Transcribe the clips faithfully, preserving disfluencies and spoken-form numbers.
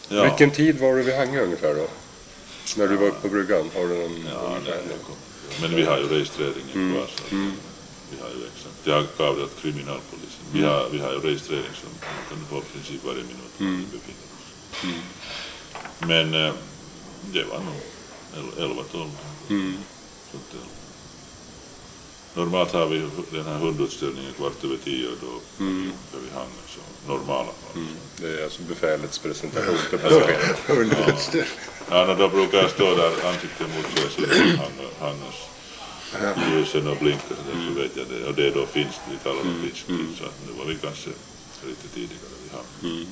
Ja. Vilken tid var du vid Hangö ungefär då? När du var uppe på bryggan? Har du någon Ja, ungefär? nej, men vi har ju registreringen Mm. kvar. Så Mm. vi har ju exakt. Jag har kavlat kriminalpolisen. Vi har, vi har ju registrering som kan få i princip varje minut Mm. vi befinner oss. Mm. Men eh, det var nog elva tolv. Mm. Så att, eh, normalt har vi den här hundutställningen kvart över tio och då Mm. ska vi hanga så normala fall. Mm. Det är alltså befälets presentation för passagerare. Ja, no, då brukar jag stå där ansiktet mot sig och hangas ljusen och blinka så där, så vet jag det. Och det är då finsk, vi talar om finsk. Mm. Så att nu var vi kanske lite tidigare vid hamn. Mm.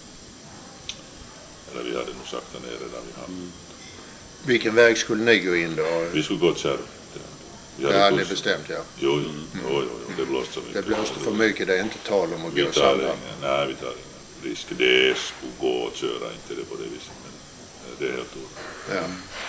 Eller vi hade nog sakta ner redan vid hamn. Mm. Vilken väg skulle ni gå in då? Vi skulle gå till Kärr. Ja, det är bestämt, ja. Jo, jo, jo, jo, jo, det blåste så mycket. Det blåste för mycket, det är inte tal om att Vi gå tar samman. ingen, nej, vi tar ingen risk. Det skulle gå att köra, inte det på det viset, men det är helt ord. Ja.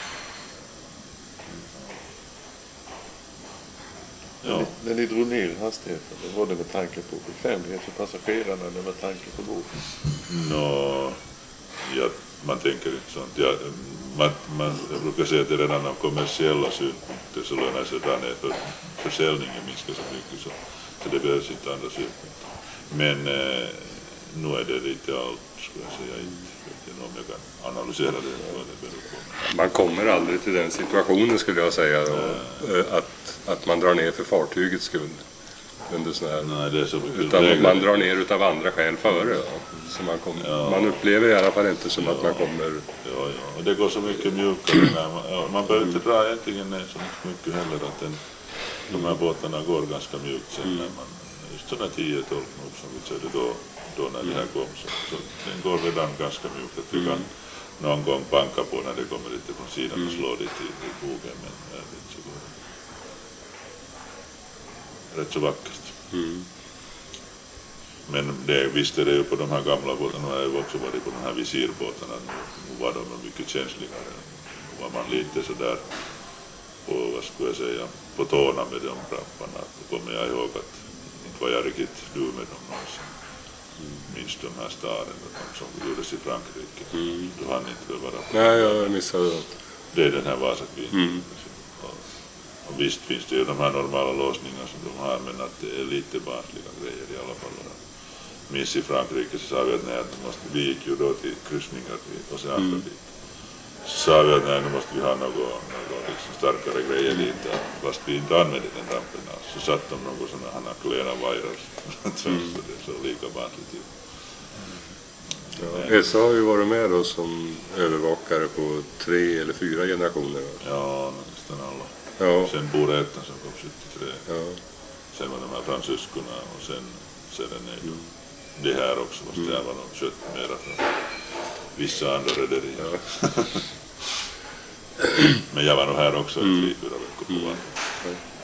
Ja. När ni drog ner hastigheten, då var det med tanke på bekvämlighet för passagerarna eller med tanke på båten? Nå, ja, man tänker inte sånt. Ja, man, man, jag brukar säga att det redan av kommersiella synpunkter så lönar sig att dra ner för försäljningen minskar så mycket så, så det behövs inte andra synpunkter. Men eh, nu är det lite allt, skulle jag säga, inte vet jag om jag kan analysera det, vad det beror på. Man kommer aldrig till den situationen skulle jag säga då, eh, att, att man drar ner för fartygets skull. Under sån här, Nej, det är så mycket utan regler. man drar ner utav andra skäl före. Då. Så man, kommer, Ja. man upplever i alla fall inte som Ja. att man kommer... Ja, ja, och det går så mycket mjukare när man, ja, man behöver inte dra egentligen ner så mycket heller att den, de här båtarna går ganska mjukt sen när man, just sådana tio tolv knop som vi körde då, då när det här kom så, så den går redan ganska mjukt att vi kan någon gång banka på när det kommer lite från sidan och slå dit i, i bogen, men jag vet så går det. Rätt så vackert. Mm. Men det, visst är det ju på de här gamla båtarna, nu har jag ju också varit på de här visirbåtarna, nu var de mycket känsligare. Nu var man lite sådär på, vad skulle jag säga, på tårna med de rapparna. Då kommer jag ihåg att inte var jag riktigt du med dem någonsin. Minns de här staden som gjordes i Frankrike. Mm. Du hann inte väl vara på. Nej, jag missade det. Det är den här Vasakvin. Mm. Och visst finns det ju de här normala låsningar som de har, men att det är lite barnsliga grejer i alla fall. Minns i Frankrike så sa vi att nej, nu måste, vi gick ju då till kryssningar och sen andra dit. Så sa vi att nej, nu måste vi ha något, något liksom starkare grejer dit, fast vi inte använde den rampen alls. Så satt de något sådana här klena vajrar, så det såg lika barnsligt ut. Ja, Essa har ju varit med då som övervakare på tre eller fyra generationer. Ja, nästan alla. Ja, Sen Borätten som kom sjuttiotre. ja. Sen var de här fransyskorna och sen, sen är ju det här också, fast det här var nog kött mera från vissa andra rederier. Ja. Men jag var nog här också i tre, fyra veckor på varandra. Ja.